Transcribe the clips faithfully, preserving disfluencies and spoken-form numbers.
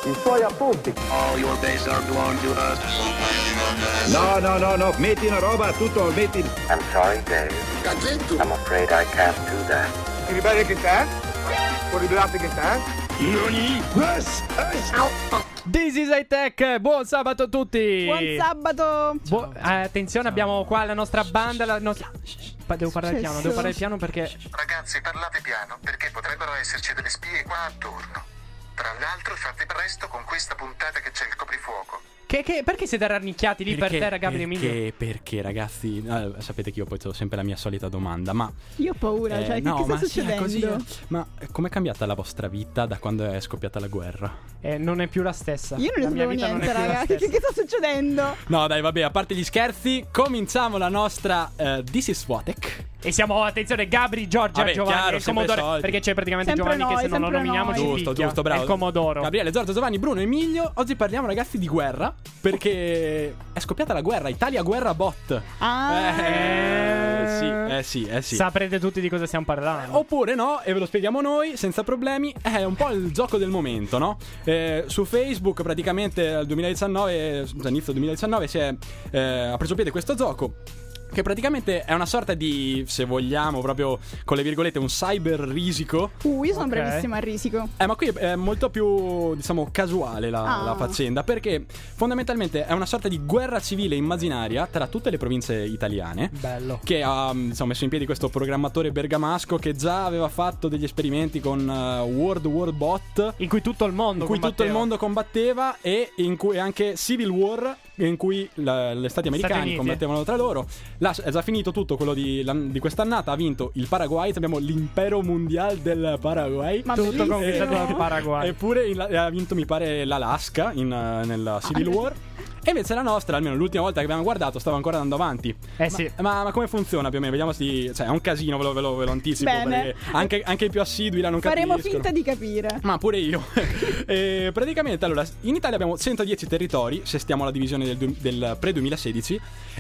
i suoi appunti. All your days are belong to us. No, no, no, no, metti una roba, tutto, metti... I'm sorry, Dave. Cazzetto. I'm afraid I can't do that. Ti ribelli che te? Fuori ribellati che te? Nani? Yes, yes. This is Hightech, buon sabato a tutti. Buon sabato. Bu- eh, attenzione, abbiamo qua la nostra banda, la nostra... Pa- devo parlare piano, devo parlare piano perché... Ragazzi, parlate piano, perché potrebbero esserci delle spie qua attorno. Tra l'altro, fate presto con questa puntata che c'è il coprifuoco. Che, che, perché siete rannicchiati lì Perché, per terra, Gabriele Emilio? perché, perché ragazzi, eh, sapete che io poi ho sempre la mia solita domanda, ma... Io ho paura, eh, cioè, no, che, che ma sta sì, è succedendo? così, ma com'è cambiata la vostra vita da quando è scoppiata la guerra? Eh, non è più la stessa. Io non La ne mia sapevo vita non niente, è più la raga. Che, stessa. che sta succedendo? No dai, vabbè, a parte gli scherzi, cominciamo la nostra uh, This is Swatek. E siamo, attenzione, Gabri, Giorgia, Vabbè, Giovanni, chiaro, il sempre i Commodore. soliti. Perché c'è praticamente Sempre Giovanni noi, che se non lo sempre nominiamo noi. ci Giusto, picchia. giusto, bravo. È il Commodoro. Gabriele, Giorgio, Giovanni, Bruno, Emilio. Oggi parliamo, ragazzi, di guerra. Perché è scoppiata la guerra. Italia guerra bot. Ah. Eh, sì, eh sì, eh sì. Saprete tutti di cosa stiamo parlando. Oppure no, e ve lo spieghiamo noi senza problemi. È un po' il gioco del momento, no? Eh, su Facebook praticamente al duemiladiciannove, all'inizio del duemiladiciannove si è, eh, ha preso piede questo gioco, che praticamente è una sorta di, se vogliamo proprio con le virgolette, un cyber risico. Uh, io sono Ok. bravissima al risico. Eh, ma qui è molto più, diciamo, casuale la, Ah. la faccenda, perché fondamentalmente è una sorta di guerra civile immaginaria tra tutte le province italiane. Bello. Che ha, diciamo, messo in piedi questo programmatore bergamasco che già aveva fatto degli esperimenti con uh, World War Bot, In cui tutto il mondo in cui tutto il combatteva. mondo combatteva, e in cui anche Civil War, in cui la, gli stati americani Uniti. combattevano tra loro. Là è già finito tutto quello di, la- di quest'annata. Ha vinto il Paraguay. Abbiamo l'impero mondiale del Paraguay. Ma Tutto bellissimo. conquistato dal Paraguay. Eppure il- ha vinto, mi pare, l'Alaska in, uh, nella Civil War. E invece la nostra, almeno l'ultima volta che abbiamo guardato, stava ancora andando avanti. Eh sì. Ma, ma, ma come funziona più o meno? Vediamo se... Cioè, è un casino, ve lo, ve lo, ve lo anticipo. Bene. Perché anche, anche i più assidui la non Faremo capiscono. finta di capire. Ma pure io. E praticamente, allora, in Italia abbiamo centodieci territori, se stiamo alla divisione del, du- del pre-duemilasedici,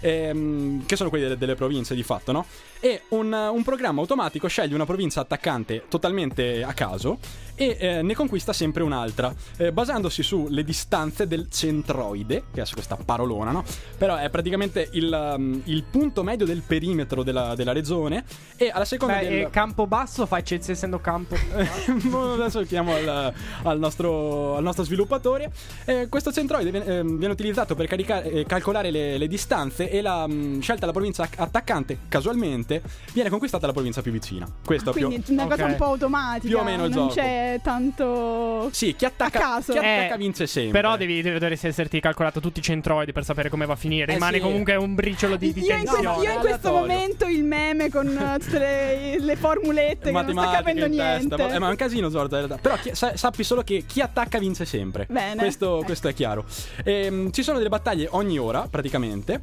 ehm, che sono quelli delle, delle province di fatto, no? E un, un programma automatico sceglie una provincia attaccante totalmente a caso e eh, ne conquista sempre un'altra, eh, basandosi sulle distanze del centroide, che è questa parolona, no? Però è praticamente il, um, il punto medio del perimetro della, della regione, e alla seconda Beh, del... e campo basso fa eccezione essendo campo. Adesso chiamo al, al, nostro, al nostro sviluppatore. Eh, questo centroide viene, eh, viene utilizzato per caricare, eh, calcolare le, le distanze, e la mh, scelta la provincia attaccante casualmente viene conquistata la provincia più vicina. Questo più, Quindi una cosa Ok. un po' automatica. Più o meno il non gioco. c'è tanto. sì, chi attacca, A caso. chi attacca Eh, vince sempre. Però devi, devi dovresti esserti calcolato tutti i centroidi per sapere come va a finire. Eh Rimane sì. comunque un briciolo di, di Io in, tensione. questo, io in questo aleatorio. momento il meme con uh, tutte le, le formulette che non sto Matematica capendo in testa. niente. Eh, ma è un casino, Giorgia, in realtà. Però chi- sa- sappi solo che chi attacca vince sempre. Bene. Questo, questo è chiaro. Ehm, ci sono delle battaglie ogni ora, praticamente.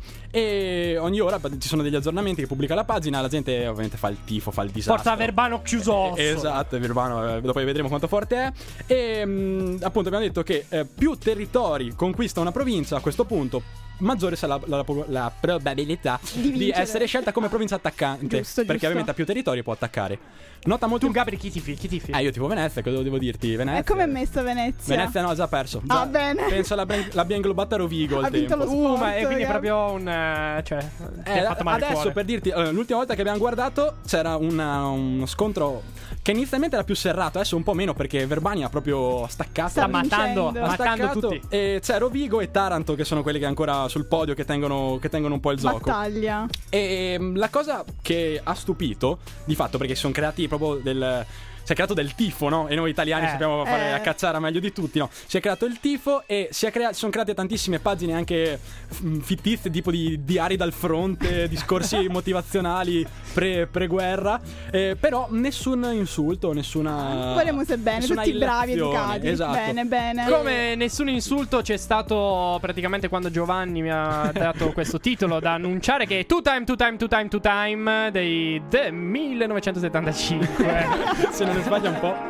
E ogni ora ci sono degli aggiornamenti che pubblica la pagina. La gente ovviamente fa il tifo, fa il disastro. Forza Verbano chiuso. Eh, Esatto, Verbano, eh, dopo vedremo quanto forte è. E mh, appunto abbiamo detto che eh, più territori conquista una provincia, a questo punto maggiore sarà la, la- la probabilità Di di, vincere. essere scelta come provincia attaccante. Giusto, perché giusto. ovviamente ha più territori, può attaccare. Nota molto. Tu, Gabri, chi tifi? Chi tifi? Ah, io tipo Venezia, cosa devo dirti? Venezia. E come è messa Venezia? Venezia no, ha già perso. Già, Ah, bene. Penso l'abbia, l'abbia inglobata Rovigo al Ha vinto tempo. lo Uh, sport, ma e quindi è Gab. proprio un. eh, Cioè, ti Eh, ha fatto male il adesso cuore. per dirti, eh, l'ultima volta che abbiamo guardato c'era una- uno scontro che inizialmente era più serrato, adesso un po' meno perché Verbania ha proprio staccato. Sta Sta matando, vincendo. Ha matando staccato, tutti. e c'è Rovigo e Taranto che sono quelli che ancora sul podio, che tengono, che tengono un po' il gioco. Battaglia. E ehm, la cosa che ha stupito di fatto, perché si sono creati proprio del... Si è creato del tifo, no? E noi italiani Eh, sappiamo fare eh. a cacciare meglio di tutti, no? Si è creato il tifo e si, è crea- si sono create tantissime pagine anche mm, fittizie, tipo di diari dal fronte, discorsi motivazionali pre- pre-guerra. Eh, però nessun insulto, nessuna. Vogliamo se bene, nessuna tutti bravi, illazione. educati. Esatto. Bene, bene. Come nessun insulto c'è stato praticamente quando Giovanni mi ha dato questo titolo da annunciare, che è Two Time, Two Time, Two Time, Two Time dei The millenovecentosettantacinque. Se non ne sbaglia un po'.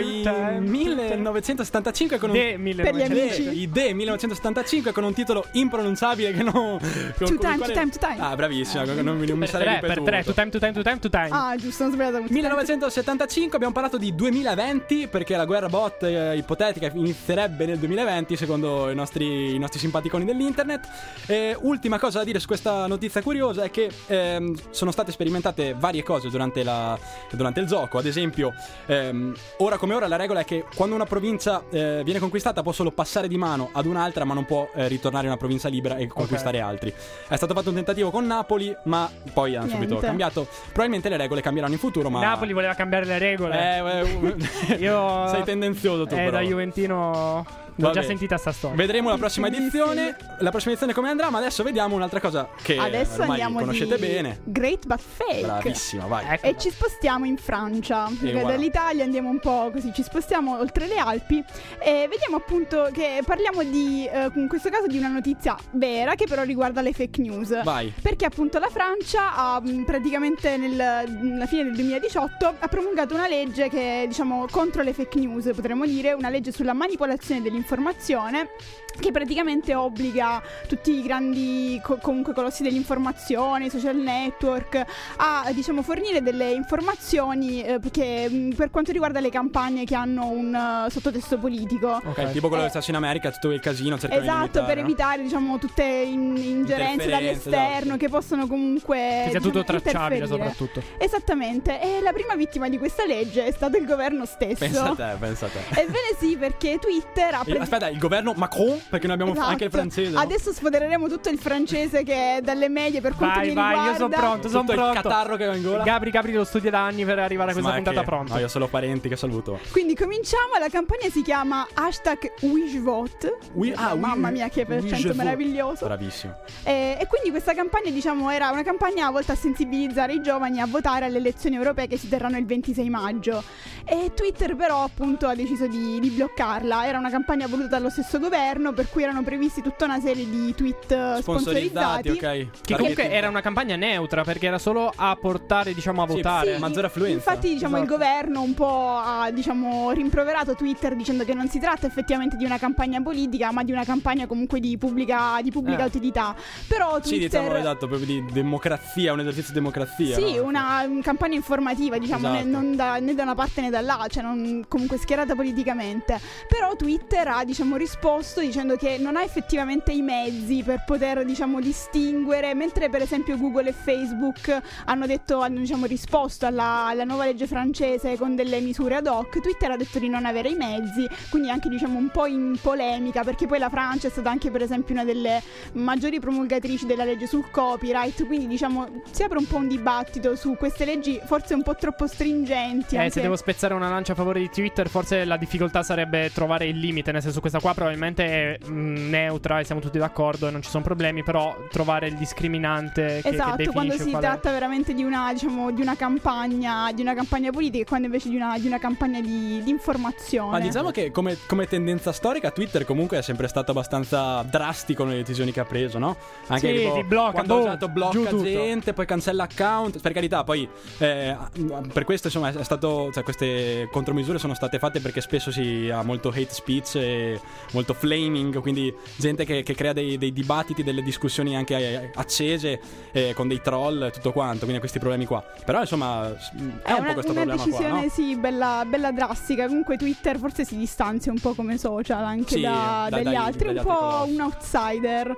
i Time, millenovecentosettantacinque con un De millenovecento. Per gli amici. i De millenovecentosettantacinque con un titolo impronunciabile che non con, To con time, il quale- to time, to time. Ah, bravissima, non, non mi Per sarei tre, ripetuto. per tre, to time, to time, to time, to time. Ah, giusto, non sbagliato. millenovecentosettantacinque abbiamo parlato di duemilaventi perché la guerra bot eh, ipotetica inizierebbe nel duemilaventi secondo i nostri, i nostri simpaticoni dell'internet. E ultima cosa da dire su questa notizia curiosa è che ehm, sono state sperimentate varie cose durante, la, durante il gioco. Ad esempio, ehm, ora come ora la regola è che quando una provincia eh, viene conquistata può solo passare di mano ad un'altra, ma non può eh, ritornare in una provincia libera e conquistare altri. È stato fatto un tentativo con Napoli, ma poi hanno subito Niente. cambiato. Probabilmente le regole cambieranno in futuro, ma Napoli voleva cambiare le regole. eh, eh, Io sei tendenzioso tu, Eh, però. da Juventino l'ho Vabbè. già sentita sta storia. Vedremo la prossima Bellissimo. edizione. La prossima edizione come andrà, ma adesso vediamo un'altra cosa che Adesso ormai andiamo conoscete di bene. Great but Fake. Bravissima, vai. Ecco. E ci spostiamo in Francia. E voilà. Dall'Italia andiamo un po' così, ci spostiamo oltre le Alpi e vediamo appunto che parliamo di, eh, in questo caso, di una notizia vera che però riguarda le fake news. Vai. Perché appunto la Francia ha mh, praticamente nel, nella fine del duemiladiciotto ha promulgato una legge che è, diciamo, contro le fake news, potremmo dire, una legge sulla manipolazione dell'informazione che praticamente obbliga tutti i grandi co- comunque colossi dell'informazione, i social network a, diciamo, fornire delle informazioni eh, che, mh, per quanto riguarda le campagne che hanno un uh, sottotesto politico. Ok, tipo quello Eh, che sta in America, tutto il casino, cercano di Esatto, limitare, per no? evitare, diciamo, tutte in- ingerenze Interferenze, dall'esterno esatto. che possono comunque, Che sia tutto diciamo, tracciabile interferire. soprattutto. Esattamente. E la prima vittima di questa legge è stato il governo stesso. Pensa a te, pensa a te. Ebbene sì, perché Twitter ha Eh, predi- Aspetta, il governo Macron, perché noi abbiamo Esatto. anche il francese, no? Adesso sfodereremo tutto il francese che è dalle medie per quanto Vai, mi vai, riguarda. io sono pronto, sono Tutto il pronto. catarro che ho in gola. Gabri, Gabri lo studia da anni per arrivare a questa Ma è puntata che- pronto. No, io ho solo parenti che saluto. Quindi cominciamo, la campagna si chiama hashtag WishVote. We- ah, Mamma we- mia, che we- accento we- meraviglioso. Bravissimo. E, e quindi questa campagna, diciamo, era una campagna volta a sensibilizzare i giovani a votare alle elezioni europee che si terranno il ventisei maggio. E Twitter però appunto ha deciso di, di bloccarla. Era una campagna voluta dallo stesso governo, per cui erano previsti tutta una serie di tweet eh, Sponsorizzati, sponsorizzati. ok. Che Targeting. comunque era una campagna neutra perché era solo a portare, diciamo, a Sì, votare. sì. maggiore affluenza. Infatti, diciamo, Esatto. il governo un po' ha, diciamo, rimproverato Twitter dicendo che non si tratta effettivamente di una campagna politica, ma di una campagna comunque di pubblica, di pubblica Eh. utilità. Però Sì, Twitter diciamo, esatto, proprio di democrazia, un esercizio di democrazia. Sì, no? una um, campagna informativa, diciamo, né, Esatto. non da, né da una parte né dall'altra, cioè non comunque schierata politicamente. Però Twitter ha, diciamo, risposto dicendo che non ha effettivamente i mezzi per poter, diciamo, distinguere, mentre per esempio Google e Facebook hanno detto, hanno, diciamo, risposto alla, alla nuova legge francese con delle misure ad hoc. Twitter ha detto di non avere i mezzi, quindi anche, diciamo, un po' in polemica, perché poi la Francia è stata anche per esempio una delle maggiori promulgatrici della legge sul copyright, quindi, diciamo, si apre un po' un dibattito su queste leggi forse un po' troppo stringenti. Eh, anche... se devo spezzare una lancia a favore di Twitter, forse la difficoltà sarebbe trovare il limite. Nel senso, questa qua probabilmente è mh, neutra e siamo tutti d'accordo e non ci sono problemi. Però trovare il discriminante che, Esatto, che quando definisce si qual è. tratta veramente di una, diciamo, di una campagna, di una campagna politica, e quando invece di una, di una campagna di, di informazione. Ma diciamo che come, come tendenza storica Twitter comunque è sempre stato abbastanza drastico nelle decisioni che ha preso, no? Anche Sì, tipo, ti blocca, quando boh, ha usato giù blocca tutto. gente, poi cancella account. Per carità, poi eh, per questo insomma è stato, cioè, queste contromisure sono state fatte perché spesso si ha molto hate speech e molto flaming, quindi gente che, che crea dei, dei dibattiti, delle discussioni anche eh, accese eh, con dei troll e tutto quanto, quindi questi problemi qua. Però insomma è, È un una, po' questo una problema decisione, qua, no? sì, bella, bella drastica. Comunque Twitter forse si distanzia un po' come social anche Sì, da- da- dagli dagli- altri, dagli un altri po' colossi. un outsider.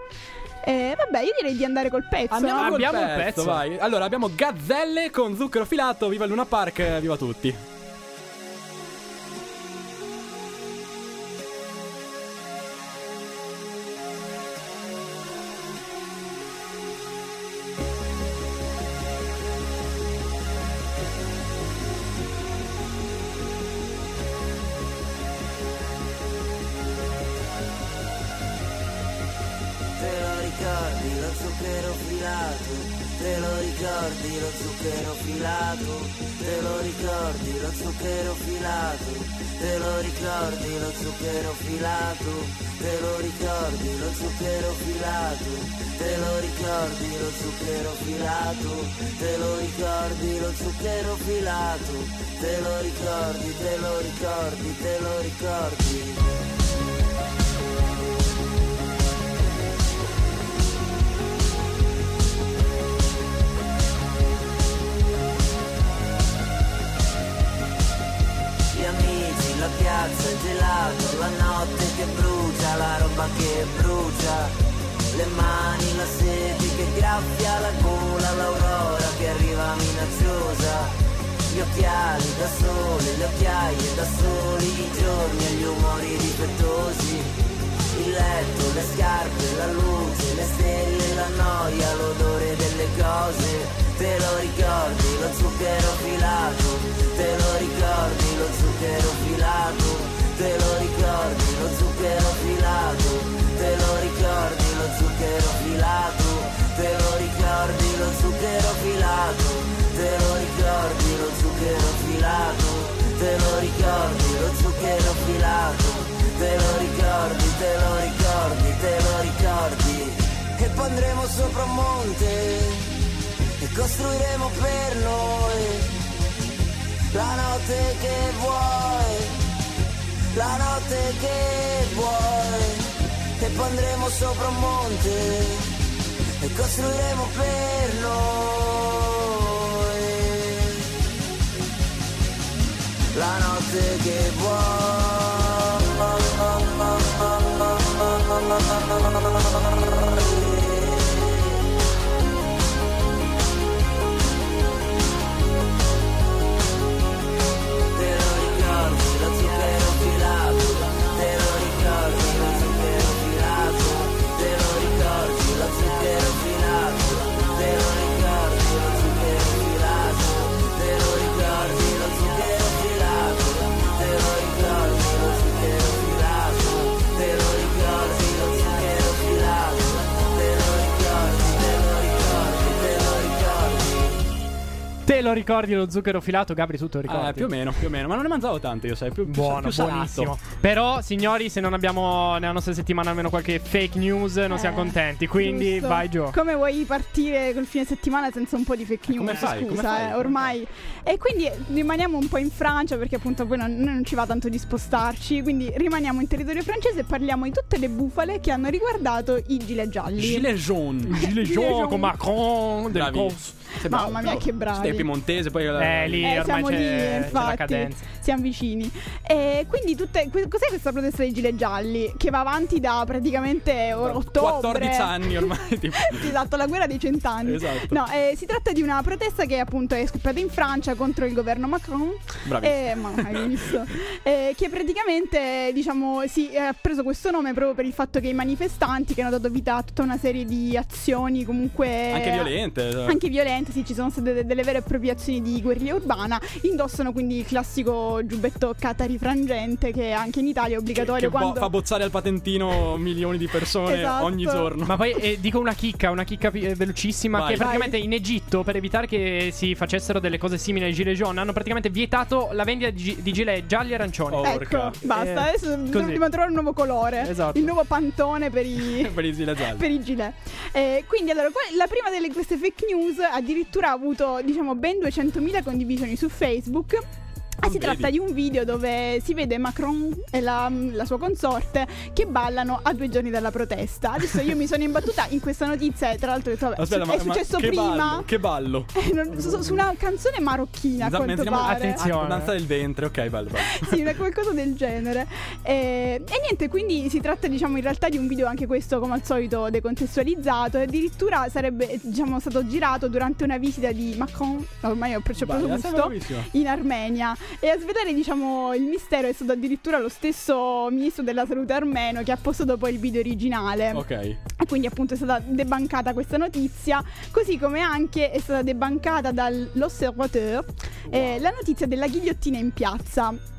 E vabbè, io direi di andare col pezzo. Andiamo no? col Abbiamo un pezzo, pezzo. vai. Allora abbiamo Gazzelle con zucchero filato. Viva il Luna Park, viva tutti. Te lo ricordi lo zucchero filato? Te lo ricordi lo zucchero filato? Te lo ricordi lo zucchero filato? Te lo ricordi lo zucchero filato? Te lo ricordi lo zucchero filato? Te lo ricordi lo zucchero filato? Te lo ricordi lo zucchero filato? Te lo ricordi, te lo ricordi, te lo ricordi? Gli amici, la piazza, il gelato, la notte che brucia, la roba che brucia, le mani, la sete che graffia la gola, l'aurora che arriva minacciosa, gli occhiali da sole, le occhiaie da soli, i giorni e gli umori difettosi, il letto, le scarpe, la luce, le stelle, la noia, l'odore delle cose. Te lo ricordi lo zucchero filato? Te lo ricordi lo zucchero filato? Te lo ricordi lo zucchero filato? Te lo ricordi lo zucchero filato? Te lo ricordi lo zucchero filato? Te lo ricordi lo zucchero filato? Te lo ricordi lo zucchero filato? Te lo ricordi, te lo ricordi, te lo ricordi? E poi andremo sopra un monte e costruiremo per noi la notte che vuoi, la notte che vuoi. E poi andremo sopra un monte e costruiremo per noi la notte che vuoi. Te lo ricordi lo zucchero filato? Gabri, tu te lo ricordi? Ah, più o meno, più o meno. Ma non ne mangiavo tanto io, sai. Più, più, Buono, più salato. buonissimo. Però, signori, se non abbiamo nella nostra settimana almeno qualche fake news, non Eh, siamo contenti. Quindi giusto. vai giù. Come vuoi partire col fine settimana senza un po' di fake news? come fai? Scusa, Come fai? eh, ormai. E quindi rimaniamo un po' in Francia perché appunto poi non, non ci va tanto di spostarci. Quindi rimaniamo in territorio francese e parliamo di tutte le bufale che hanno riguardato i gilet gialli. Gilet jaune. Gilet jaune con Macron del Bravi. corso. Sei Mamma bravo, mia, bravo. che bravi. Stai piemontese, poi Eh, lì Eh, ormai siamo c'è, lì, c'è la infatti, cadenza. siamo vicini. E quindi tutte, que- cos'è questa protesta dei gilet gialli? Che va avanti da praticamente o- ottobre. quattordici anni ormai. Tipo. Esatto, la guerra dei cent'anni. Esatto. No, eh, si tratta di una protesta che appunto è scoppiata in Francia contro il governo Macron. Bravissimo. Eh, ma hai visto? Eh, che praticamente, diciamo, si è preso questo nome proprio per il fatto che i manifestanti che hanno dato vita a tutta una serie di azioni comunque Anche violente. anche violente, sì, ci sono state de- delle vere e proprie azioni di guerriglia urbana. Indossano quindi il classico giubbetto Qatari frangente che anche in Italia è obbligatorio Che bo- quando fa bozzare al patentino milioni di persone Esatto. ogni giorno. Ma poi eh, dico una chicca, una chicca pi- eh, velocissima. Vai. Che praticamente in Egitto, per evitare che si facessero delle cose simili ai gilet jaune, hanno praticamente vietato la vendita di, gi- di gilet gialli e arancioni. Oh. Ecco, Porca. basta, Eh, adesso così. dobbiamo trovare un nuovo colore. Esatto. Il nuovo pantone per i Per i gilet gialli. per i gilet. Eh, quindi allora que- la prima delle queste fake news addirittura ha avuto, diciamo, ben duecentomila condivisioni su Facebook. Ah, si vedi? tratta di un video dove si vede Macron e la, la sua consorte che ballano a due giorni dalla protesta. Adesso io mi sono imbattuta in questa notizia e tra l'altro ho detto, vabbè, Aspetta, è ma, ma successo che prima ballo? Che ballo? Eh, non- su, su una canzone marocchina a Da- quanto mettiamo- pare. attenzione. Ah, danza del ventre, ok, bello, bello. Sì, una- qualcosa del genere. E, e niente, quindi si tratta, diciamo, in realtà di un video anche questo, come al solito, decontestualizzato. E addirittura sarebbe, diciamo, stato girato durante una visita di Macron. Ormai ho preso Vai, proprio la sei gusto. bravissima. In Armenia. E a svelare, diciamo, il mistero è stato addirittura lo stesso ministro della salute armeno che ha postato poi il video originale. Ok. E quindi appunto è stata debancata questa notizia, così come anche è stata debancata dall'Observateur eh, la notizia della ghigliottina in piazza.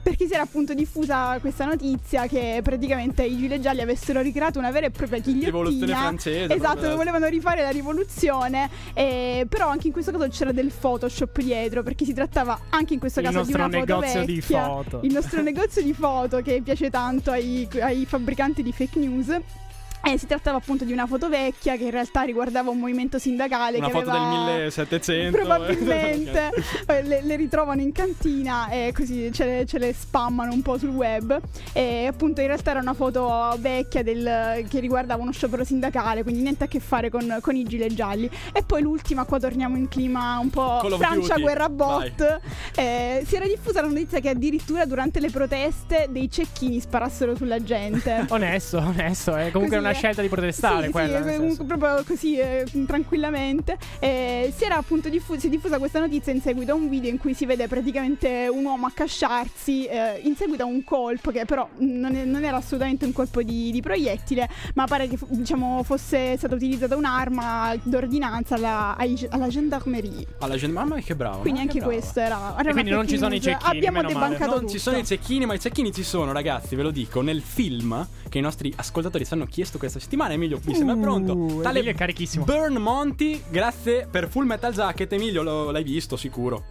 perché si era appunto diffusa questa notizia che praticamente i gilet gialli avessero ricreato una vera e propria ghigliottina. Rivoluzione francese. Esatto, proprio. volevano rifare la rivoluzione, eh, però anche in questo caso c'era del Photoshop dietro, perché si trattava anche in questo Il caso di nostro una foto negozio di vecchia, foto. il nostro negozio di foto che piace tanto ai, ai fabbricanti di fake news. E si trattava appunto di una foto vecchia che in realtà riguardava un movimento sindacale. Una che foto aveva... del millesettecento. Probabilmente eh, le, le ritrovano in cantina e così ce le, ce le spammano un po' sul web. E appunto in realtà era una foto vecchia del, che riguardava uno sciopero sindacale, quindi niente a che fare con, con i gilet gialli. E poi l'ultima, qua torniamo in clima un po' Call of Francia Duty. guerra bot. Eh, si era diffusa la notizia che addirittura durante le proteste dei cecchini sparassero sulla gente. Onesto, onesto, è comunque Così, una eh. scelta di protestare Sì, quella, sì, nel comunque senso. proprio così eh, tranquillamente. Eh, si era appunto diffusa, si è diffusa questa notizia in seguito a un video in cui si vede praticamente un uomo accasciarsi eh, in seguito a un colpo che però non, è- non era assolutamente un colpo di, di proiettile, ma pare che fu- diciamo fosse stata utilizzata un'arma d'ordinanza alla, ai- alla gendarmerie. Alla gente, mamma che bravo. Quindi ma che anche brava. questo era, era E una quindi non fake ci sono i news. cecchini, Abbiamo meno male. debancato Non tutto. ci sono i cecchini, ma i cecchini ci sono, ragazzi, ve lo dico. Nel film che i nostri ascoltatori ci hanno chiesto questa settimana, Emilio mi sembra Uh, pronto. Tale Emilio è carichissimo. Burn Monty, grazie per Full Metal Jacket. Emilio, lo- l'hai visto sicuro?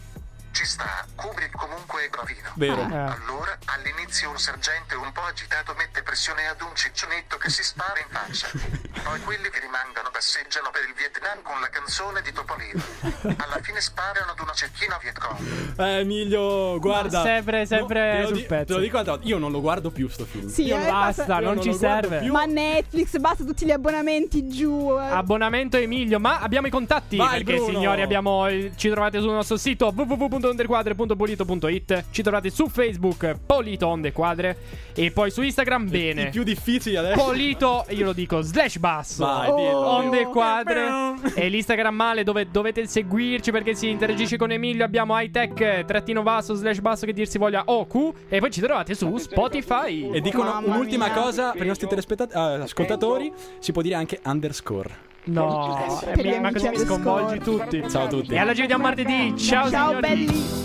Ci sta, Kubrick comunque è bravino. Vero. Eh. Allora, all'inizio un sergente un po' agitato mette pressione ad un ciccionetto che si spara in faccia. Poi quelli che rimangono passeggiano per il Vietnam con la canzone di Topolino. Alla fine sparano ad una cecchina Vietcong. Eh, Emilio, guarda. Ma sempre- sempre te lo sul di- pezzo. Te lo dico altra volta, io non lo guardo più sto film. Sì, Io eh, basta, basta- Io non non ci lo guardo serve. più. Ma Netflix, basta tutti gli abbonamenti giù. eh. Abbonamento Emilio, ma abbiamo i contatti. Vai, perché Bruno. signori abbiamo il- ci trovate sul nostro sito w w w punto ondequadre punto polito punto it. Ci trovate su Facebook Polito Onde Quadre. E poi su Instagram bene I più difficili adesso. Polito, io lo dico, slash basso Vai, dillo. Onde Quadre. E l'Instagram male dove dovete seguirci perché si interagisce con Emilio. Abbiamo hightech trattino basso slash basso che dir si voglia O Q. E poi ci trovate su Spotify. E dicono Mamma un'ultima mia. cosa per i nostri telespettat- eh, ascoltatori, si può dire anche underscore. No, Per gli eh, ma così mi amici sconvolgi underscore. tutti. Ciao a tutti. E allora ci vediamo martedì. Ciao, Ciao signori. belli.